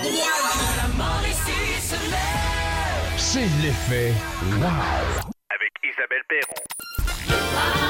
C'est l'effet wow. Avec Isabelle Perron.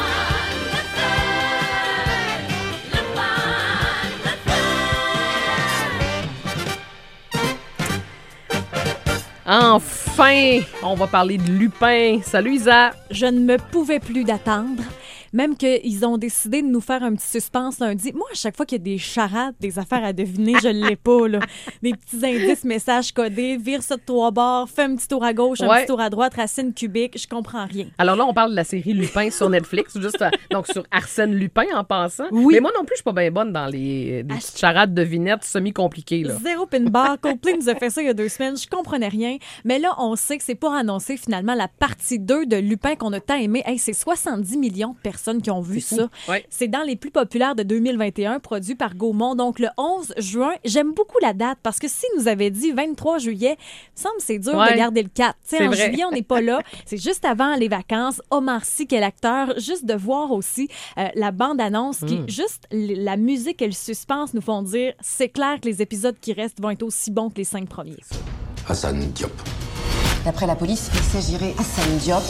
Enfin, on va parler de Lupin. Salut Isa. Je ne me pouvais plus d'attendre. Même qu'ils ont décidé de nous faire un petit suspense lundi. Moi, à chaque fois qu'il y a des charades, des affaires à deviner, je ne l'ai pas, là. Des petits indices, messages codés, vire ça de 3 bords, fais un petit tour à gauche, un petit tour à droite, racine cubique, je comprends rien. Alors là, on parle de la série Lupin sur Netflix, juste donc sur Arsène Lupin en passant. Oui. Mais moi non plus, je suis pas bien bonne dans des petites charades devinettes semi-compliquées, là. Zéro pin bar. Coldplay nous a fait ça il y a 2 semaines. Je comprenais rien. Mais là, on sait que c'est pour annoncer finalement la partie 2 de Lupin qu'on a tant aimé. Hey, c'est 70 millions de personnes qui ont vu ça. Ouais. C'est dans les plus populaires de 2021, produit par Gaumont. Donc, le 11 juin, j'aime beaucoup la date parce que si nous avait dit 23 juillet, il me semble que c'est dur de garder le 4. C'est en vrai. juillet, on n'est pas là. C'est juste avant les vacances. Omar Sy, quel acteur. Juste de voir aussi la bande-annonce qui, juste la musique et le suspense nous font dire, c'est clair que les épisodes qui restent vont être aussi bons que les 5 premiers. Hassan Diop. D'après la police, il s'agirait Hassan Diop,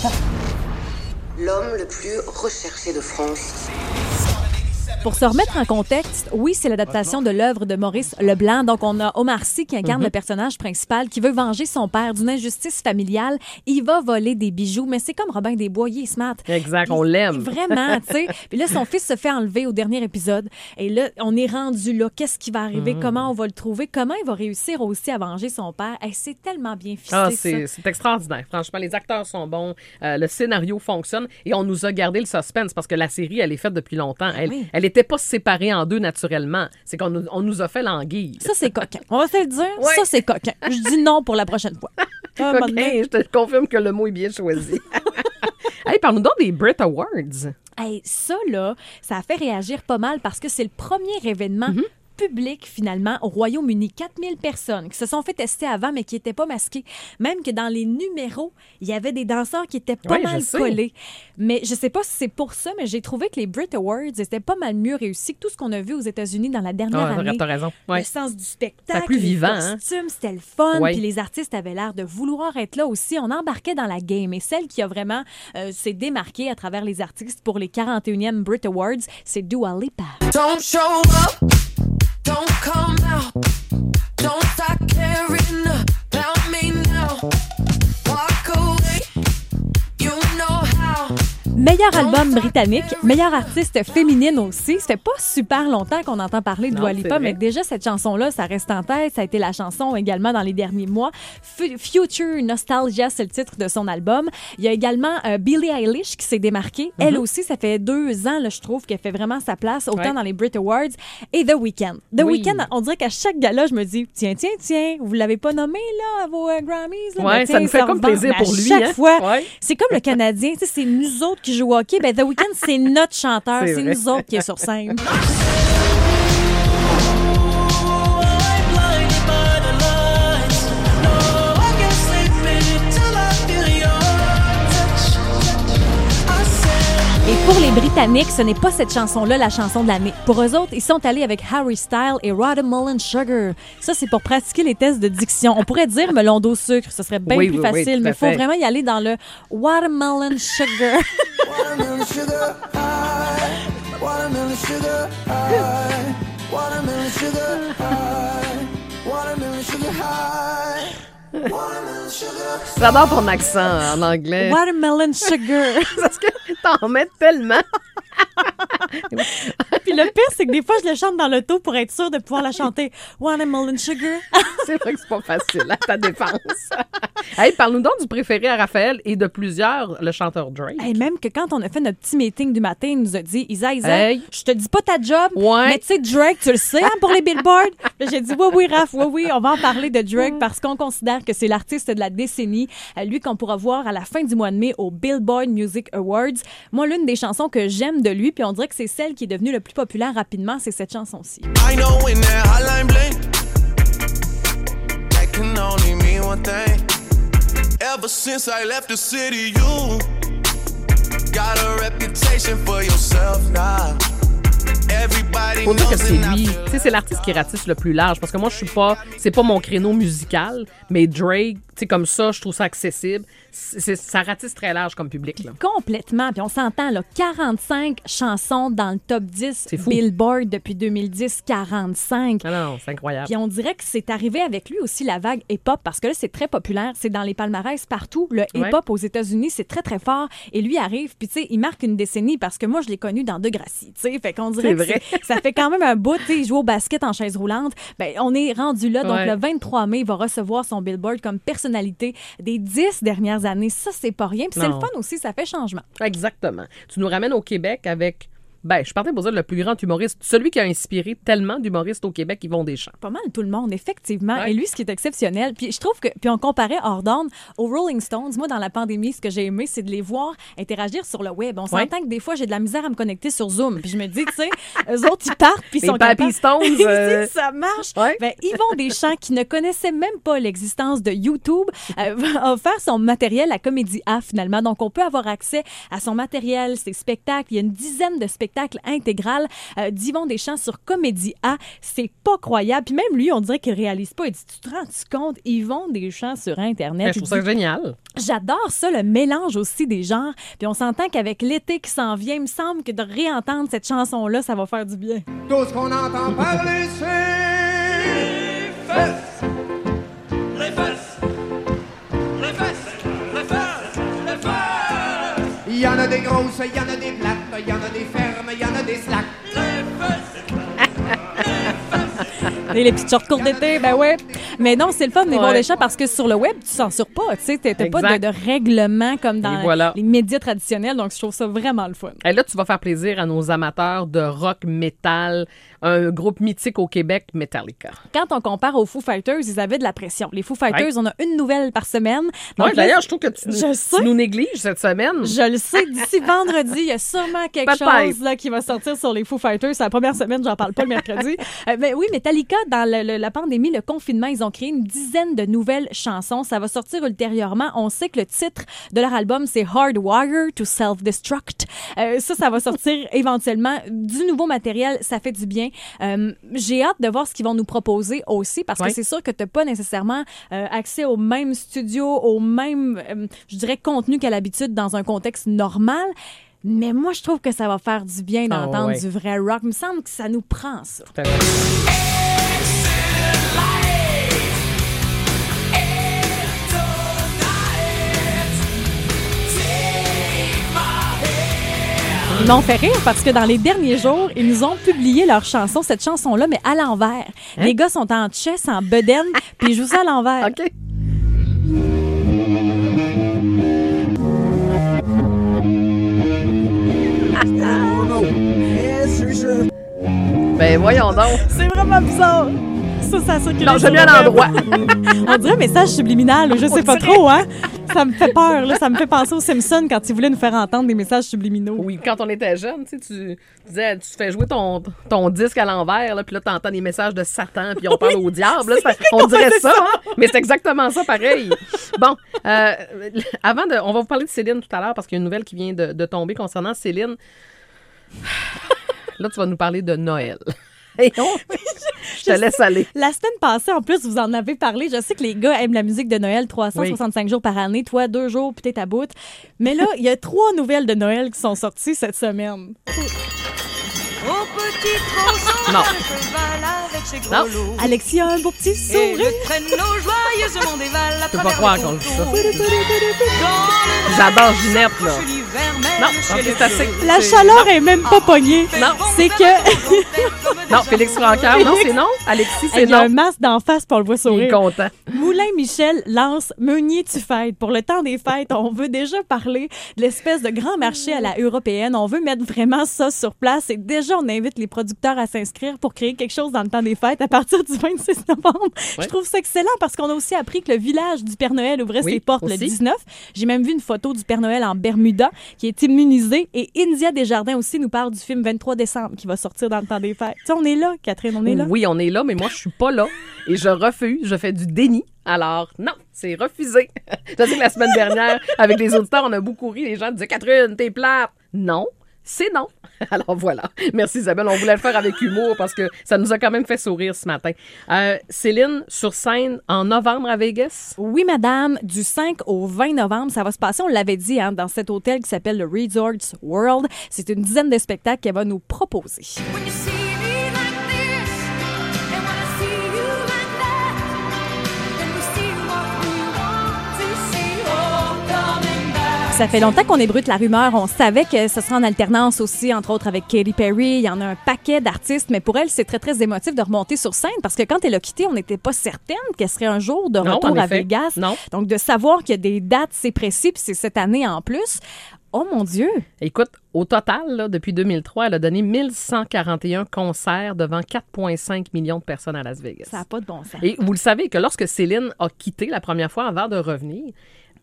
l'homme le plus recherché de France. Pour se remettre en contexte, oui, c'est l'adaptation de l'œuvre de Maurice Leblanc. Donc, on a Omar Sy qui incarne le personnage principal qui veut venger son père d'une injustice familiale. Il va voler des bijoux, mais c'est comme Robin des Bois, il est smart. Exact, Puis, on l'aime. Vraiment, tu sais. Puis là, son fils se fait enlever au dernier épisode. Et là, on est rendu là. Qu'est-ce qui va arriver? Comment on va le trouver? Comment il va réussir aussi à venger son père? Hey, c'est tellement bien ficelé, C'est extraordinaire. Franchement, les acteurs sont bons. Le scénario fonctionne. Et on nous a gardé le suspense parce que la série, elle est faite depuis longtemps. Elle n'était pas séparée en deux naturellement. C'est qu'on nous a fait l'anguille. Ça, c'est coquin. On va se le dire. Ouais. Ça, c'est coquin. Je dis non pour la prochaine fois. Coquin, je te confirme que le mot est bien choisi. Hey, parle-nous donc des Brit Awards. Hey, ça, là, ça a fait réagir pas mal parce que c'est le premier événement public, finalement, au Royaume-Uni. 4000 personnes qui se sont fait tester avant, mais qui n'étaient pas masquées. Même que dans les numéros, il y avait des danseurs qui étaient pas mal collés. Mais je sais pas si c'est pour ça, mais j'ai trouvé que les Brit Awards étaient pas mal mieux réussis que tout ce qu'on a vu aux États-Unis dans la dernière année. T'as raison. Ouais. Le sens du spectacle, plus vivant, les costumes, c'était le fun. Puis les artistes avaient l'air de vouloir être là aussi. On embarquait dans la game. Et celle qui a vraiment s'est démarquée à travers les artistes pour les 41e Brit Awards, c'est Dua Lipa. Don't show up. Don't come out. Don't start caring about me now. Walk away. You know how. Meilleur album britannique, meilleure artiste féminine aussi. Ça fait pas super longtemps qu'on entend parler de Dua Lipa, mais déjà cette chanson-là, ça reste en tête. Ça a été la chanson également dans les derniers mois. Future Nostalgia, c'est le titre de son album. Il y a également Billie Eilish qui s'est démarquée. Elle aussi, ça fait 2 ans, là, je trouve, qu'elle fait vraiment sa place, autant dans les Brit Awards et The Weeknd. The Weeknd, on dirait qu'à chaque gala, je me dis, tiens, vous l'avez pas nommé là, à vos Grammys? Là? Ouais, ça nous fait comme plaisir pour lui. Chaque fois, c'est comme le Canadien, c'est nous autres qui jouent au hockey. Ben, The Weeknd, c'est notre chanteur, c'est nous autres qui est sur scène. Et pour les Britanniques, ce n'est pas cette chanson-là la chanson de l'année. Pour eux autres, ils sont allés avec Harry Styles et Watermelon Sugar. Ça, c'est pour pratiquer les tests de diction. On pourrait dire melon d'eau sucre, ce serait bien plus facile, mais il faut vraiment y aller dans le Watermelon Sugar. Watermelon sugar high. Watermelon sugar high. Watermelon sugar high. Watermelon sugar high. J'adore ton accent en anglais. Watermelon Sugar. Parce que t'en mets tellement. Puis le pire, c'est que des fois, je le chante dans l'auto pour être sûre de pouvoir la chanter. Watermelon Sugar. C'est vrai que c'est pas facile, à ta défense. Hey, parle-nous donc du préféré à Raphaël et de plusieurs, le chanteur Drake. Hey, même que quand on a fait notre petit meeting du matin, il nous a dit, Isa, je te dis pas ta job, mais tu sais, Drake, tu le sais, hein, pour les billboards. Puis j'ai dit, oui, Raph, oui, on va en parler de Drake parce qu'on considère que c'est l'artiste de la décennie. Lui qu'on pourra voir à la fin du mois de mai au Billboard Music Awards. Moi, l'une des chansons que j'aime de lui, puis on dirait que c'est celle qui est devenue le plus populaire rapidement, c'est cette chanson-ci. I know when that hotline bling, that can only mean one thing. Ever since I left the city, you got a reputation for yourself now. Faut dire que c'est lui. Tu sais, c'est l'artiste qui ratisse le plus large. Parce que moi, je suis pas. C'est pas mon créneau musical, mais Drake, tu sais, comme ça, je trouve ça accessible. Ça ratisse très large comme public, là. Complètement. Puis on s'entend, là, 45 chansons dans le top 10 Billboard depuis 2010, 45. Ah non, c'est incroyable. Puis on dirait que c'est arrivé avec lui aussi la vague hip-hop, parce que là, c'est très populaire. C'est dans les palmarès partout. Le hip-hop aux États-Unis, c'est très, très fort. Et lui arrive, puis tu sais, il marque une décennie parce que moi, je l'ai connu dans Degrassi, tu sais. Fait qu'on dirait que ça fait quand même un bout, tu sais, il joue au basket en chaise roulante. Ben, on est rendu là. Donc, le 23 mai, il va recevoir son Billboard comme personnalité des 10 dernières années. Ça, c'est pas rien. Puis c'est le fun aussi, ça fait changement. Exactement. Tu nous ramènes au Québec avec... Ben, je partais pour dire le plus grand humoriste, celui qui a inspiré tellement d'humoristes au Québec, Yvon Deschamps. Pas mal tout le monde, effectivement. Ouais. Et lui, ce qui est exceptionnel, puis je trouve que, puis on comparait hors d'onde aux Rolling Stones. Moi, dans la pandémie, ce que j'ai aimé, c'est de les voir interagir sur le web. On s'entend que des fois, j'ai de la misère à me connecter sur Zoom. Puis je me dis, tu sais, eux autres, ils partent, puis ils sont capables. Les Stones. Ça marche. Ouais. Ben, Yvon Deschamps, qui ne connaissait même pas l'existence de YouTube, a offert son matériel à Comédie A, finalement. Donc, on peut avoir accès à son matériel, ses spectacles. Il y a une dizaine de spectacles intégral d'Yvon Deschamps sur Comédie A. C'est pas croyable. Puis même lui, on dirait qu'il réalise pas. Il dit, tu te rends compte, Yvon Deschamps sur Internet? Je trouve ça génial. J'adore ça, le mélange aussi des genres. Puis on s'entend qu'avec l'été qui s'en vient, il me semble que de réentendre cette chanson-là, ça va faire du bien. Tout ce qu'on entend parler, c'est les fesses. Les fesses. Les fesses. Les fesses. Les fesses. Il y en a des grosses, il y en a des plates, il y en a des fermes, il y en a des slacks. Les fesses. Et les petites shorts courtes d'été, ben ouais. Mais non, c'est le fun, Yvon Deschamps, parce que sur le web, tu censures pas. Tu sais, t'as pas de règlement comme dans les médias traditionnels. Donc, je trouve ça vraiment le fun. Et là, tu vas faire plaisir à nos amateurs de rock, métal, un groupe mythique au Québec, Metallica. Quand on compare aux Foo Fighters, ils avaient de la pression. Les Foo Fighters, on a une nouvelle par semaine. Oui, d'ailleurs, je trouve que tu nous négliges cette semaine. Je le sais. D'ici vendredi, il y a sûrement quelque chose là, qui va sortir sur les Foo Fighters. C'est la première semaine, j'en parle pas le mercredi. Mais oui, Metallica, dans la pandémie, le confinement, ils ont créé une dizaine de nouvelles chansons. Ça va sortir ultérieurement. On sait que le titre de leur album, c'est Hardwire to Self-Destruct. Ça va sortir éventuellement. Du nouveau matériel, ça fait du bien. J'ai hâte de voir ce qu'ils vont nous proposer aussi, parce que c'est sûr que tu n'as pas nécessairement accès au même studio, au même, je dirais, contenu qu'à l'habitude dans un contexte normal. Mais moi, je trouve que ça va faire du bien d'entendre du vrai rock. Il me semble que ça nous prend, ça. Tout à fait. Ils m'ont fait rire parce que dans les derniers jours, ils nous ont publié leur chanson, cette chanson-là, mais à l'envers. Hein? Les gars sont en chess, en bedaine, puis ils jouent ça à l'envers. OK. Ben voyons donc. C'est vraiment bizarre. Ça circule. Non, j'ai mis à l'endroit. On dirait un message subliminal, je sais pas trop, hein. Ça me fait peur, là. Ça me fait penser aux Simpsons quand ils voulaient nous faire entendre des messages subliminaux. Oui, quand on était jeunes, tu disais, tu fais jouer ton disque à l'envers, là, puis là, t'entends des messages de Satan, puis on parle au diable. Là, on dirait ça, hein? Mais c'est exactement ça, pareil. Bon, on va vous parler de Céline tout à l'heure, parce qu'il y a une nouvelle qui vient de tomber concernant Céline. Là, tu vas nous parler de Noël. Je te laisse aller. La semaine passée, en plus, vous en avez parlé. Je sais que les gars aiment la musique de Noël 365 jours par année. Toi, 2 jours, puis t'es à bout. Mais là, il y a 3 nouvelles de Noël qui sont sorties cette semaine. Au petit tronçon, non. cheval avec ses gros lots. Alexis a un beau petit sourire. Et le traîneau joyeusement dévale à je peux pas croire qu'on le dit ça. ça. J'adore Ginette, là. Non, c'est assez. La chaleur est même pas pognée. Non. C'est que... Non, Félix Francaire, non, c'est non. Alexis, c'est non. Il y a un masque d'en face pour le voir sourire. Il est content. Moulin Michel lance Meunier tu fêtes. Pour le temps des fêtes, on veut déjà parler de l'espèce de grand marché à la européenne. On veut mettre vraiment ça sur place. Et déjà, on invite les producteurs à s'inscrire pour créer quelque chose dans le temps des fêtes à partir du 26 novembre. Ouais. Je trouve ça excellent parce qu'on a aussi appris que le village du Père Noël ouvrait ses portes aussi. Le 19. J'ai même vu une photo du Père Noël en Bermuda qui est immunisé. Et India Desjardins aussi nous parle du film 23 décembre qui va sortir dans le temps des fêtes. T'sais, on est là, Catherine, on est là. Oui, on est là, mais moi, je suis pas là. Et je refuse, je fais du déni. Alors, non, c'est refusé. Je sais que la semaine dernière, avec les auditeurs, on a beaucoup ri. Les gens disaient « Catherine, t'es plate. » Non, c'est non. Alors voilà. Merci Isabelle. On voulait le faire avec humour parce que ça nous a quand même fait sourire ce matin. Céline, sur scène en novembre à Vegas? Oui, madame, du 5 au 20 novembre, ça va se passer, on l'avait dit, dans cet hôtel qui s'appelle le Resorts World. C'est une dizaine de spectacles qu'elle va nous proposer. When you see me like this, and when I see you like that, then we see what we want to see all coming back. Ça fait longtemps qu'on ébruite la rumeur. On savait que ce sera en alternance aussi, entre autres avec Katy Perry. Il y en a un paquet d'artistes, mais pour elle, c'est très, très émotif de remonter sur scène parce que quand elle a quitté, on n'était pas certaine qu'elle serait un jour de Non, retour en à effet. Vegas. Non. Donc, de savoir qu'il y a des dates, c'est précis, puis c'est cette année en plus. Oh mon Dieu! Écoute, au total, là, depuis 2003, elle a donné 1141 concerts devant 4,5 millions de personnes à Las Vegas. Ça n'a pas de bon sens. Et vous le savez que lorsque Céline a quitté la première fois avant de revenir,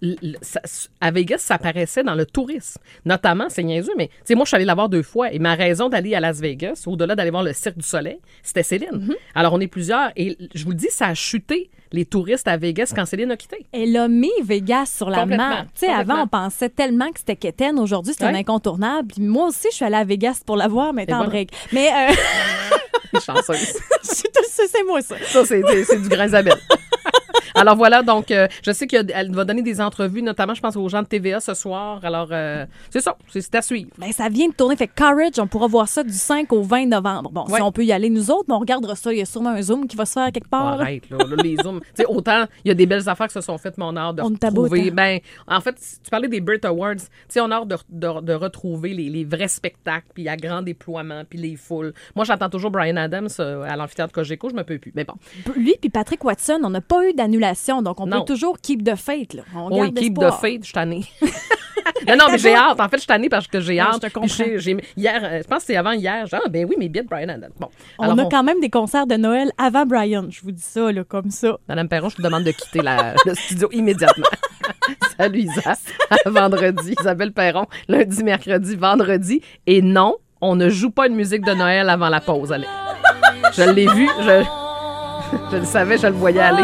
à Vegas, ça apparaissait dans le tourisme. Notamment, c'est niaiseux, mais tu sais, moi, je suis allée la voir 2 fois et ma raison d'aller à Las Vegas, au-delà d'aller voir le Cirque du Soleil, c'était Céline. Alors, on est plusieurs et je vous le dis, ça a chuté les touristes à Vegas quand Céline a quitté. Elle a mis Vegas sur la Complètement, map. Tu sais, complètement. avant, on pensait tellement que c'était quétaine. Aujourd'hui, c'est un Ouais. incontournable. Puis moi aussi, je suis allée à Vegas pour la voir, mais Et en voilà. break. Mais Chanceuse. c'est moi, ça. Ça, c'est du grand Isabelle. Alors voilà, donc je sais qu'elle va donner des entrevues, notamment, je pense, aux gens de TVA ce soir. Alors, c'est ça, c'est à suivre. Ben, ça vient de tourner. Fait que Courage, on pourra voir ça du 5 au 20 novembre. Bon, Ouais. si on peut y aller nous autres, mais on regardera ça. Il y a sûrement un Zoom qui va se faire quelque part. Arrête, là, les zooms. Tu sais, autant, il y a des belles affaires qui se sont faites, mais on a hâte de On est à bout, retrouver. hein. Ben, en fait, tu parlais des Brit Awards. Tu sais, on a hâte de retrouver les vrais spectacles, puis à grand déploiement, puis les foules. Moi, j'attends toujours Bryan Adams à l'amphithéâtre Cogeco. Je me peux plus. Mais bon. Lui puis Patrick Watson, on n'a pas eu d'annulation, donc on Non. peut toujours keep the faith. Là. On Oui, garde keep the espoir. faith, je suis tannée. Non, mais j'ai hâte. En fait, je suis tannée parce que j'ai Ouais, hâte. je te Puis comprends. hier, je pense que c'est avant hier. Genre, ben oui, mes billets de Bryan Adams. Bon. On Alors, a quand même des concerts de Noël avant Brian. Je vous dis ça, là, comme ça. Madame Perron, je vous demande de quitter le studio immédiatement. Salut Isa. À vendredi. Isabelle Perron, lundi, mercredi, vendredi. Et non, on ne joue pas une musique de Noël avant la pause. Allez. Je l'ai vu, je le savais, je le voyais aller.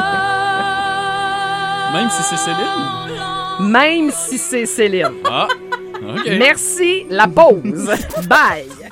Même si c'est Céline? Même si c'est Céline. Ah, OK. Merci, la pause. Bye.